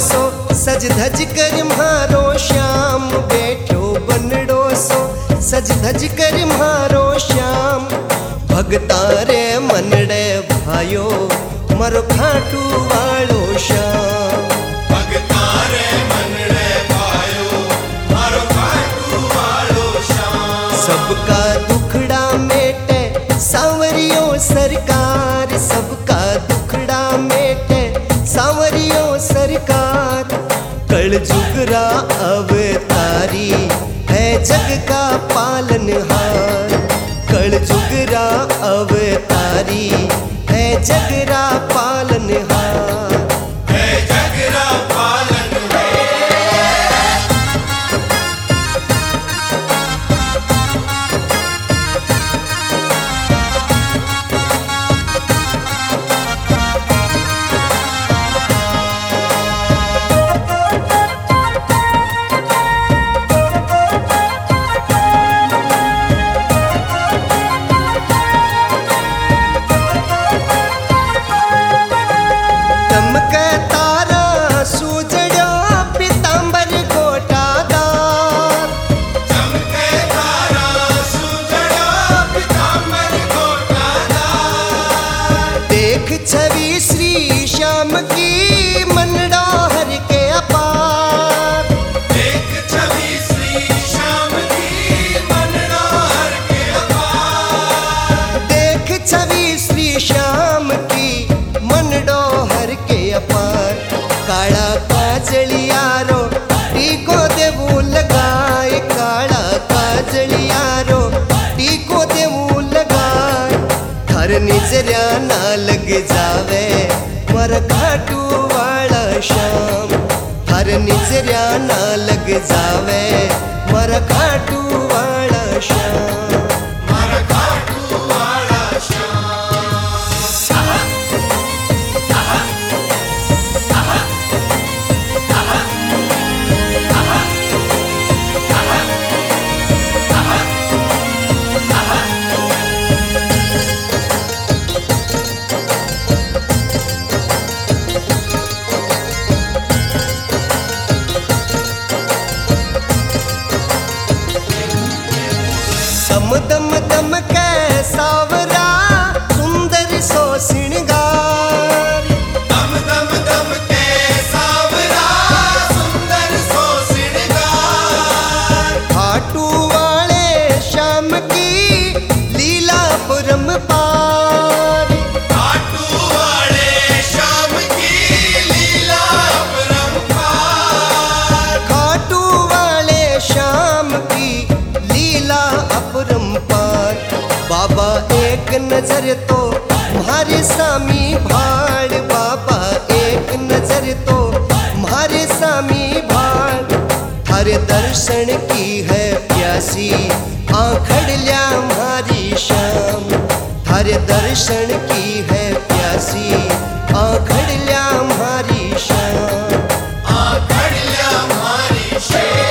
सो सज धज कर म्हारो श्याम बैठो बनड़ो सो सज धज कर म्हारो श्याम भगता रे मनड़े भायो मारो खाटू वालो श्याम भगता रे मनड़े भायो मारो खाटू वालो श्याम सबका दुखड़ा मेटे सांवरियो सरकार सबका दुखड़ा मेटे सांवरियो सरकार कल जुगरा अवतारी है जग का पालनहार कल जुगरा अवतारी है जगरा पालनहार है जगरा पालनहार चमके तारा सूजड़ो पीतांबर गोटादार चमके तारा सूजड़ो पीतांबर गोटादार देख छवि श्री श्याम की मनड़ो हर के अपार देख छवि श्री श्याम की मनोहर के अपार देख छवि श्री श्याम की मनड़ो हर के अपार काला काजलियारो टीको देवू लगाए काला काजलियारो टीको देवू लगाए हर निजरिया ना लग जावे मर खाटू वाला श्याम हर निजरिया ना लग जावे मर खाटू वाला श्याम मारा खाटू वाला श्याम दम दम दम के सावरा सुंदर सो श्रृंगार दम दम दम के सावरा सुंदर सो श्रृंगार खाटू वाले श्याम की लीला पुरम पार खाटू वाले श्याम की लीला अपरंपार खाटू वाले श्याम की लीला अपरंपार बाबा एक नजर तो म्हारे सामी भाड़ बाबा एक नजर तो म्हारे सामी भाड़ थारे दर्शन की है प्यासी आंखड़ लिया म्हारी श्याम थारे दर्शन की है प्यासी आंखड़ लिया म्हारी श्याम आखड़ लिया हमारी शेर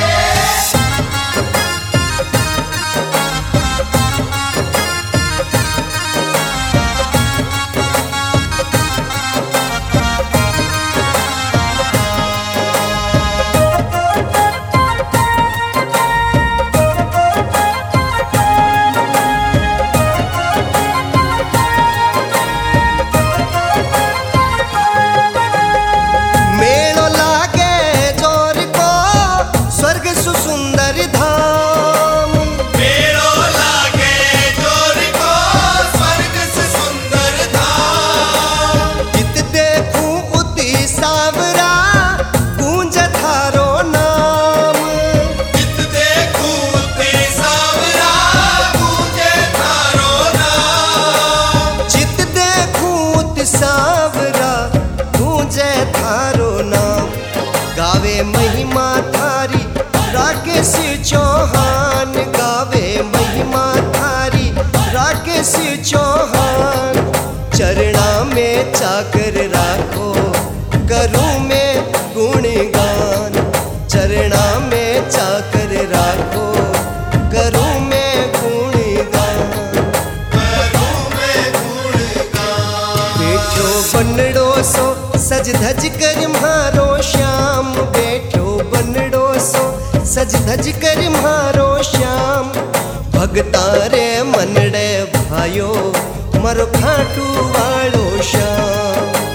मेलो लागे जोर को स्वर्ग सुसुंदर धाम मेलो लागे जोर को स्वर्ग से सुंदर धाम जित देखूं उति सावरा गूंज थारो नाम जित देखूं ते सावरा गूंजे थारो नाम जित देखूं उति सावरा गूंजे थारो नाम गावे महिमा थारी राकेश चौहान गावे महिमा थारी राकेश चौहान चरणा में चाकर राखो करूं मैं गुणगान चरणा में चाकर राखो करूं मैं गुणगान करूं मैं गुणगान बैठो बनड़ो सो सज धज कर म्हारो सज धज कर म्हारो श्याम। भगता रे मनड़े भायो मारो खाटू वालो श्याम।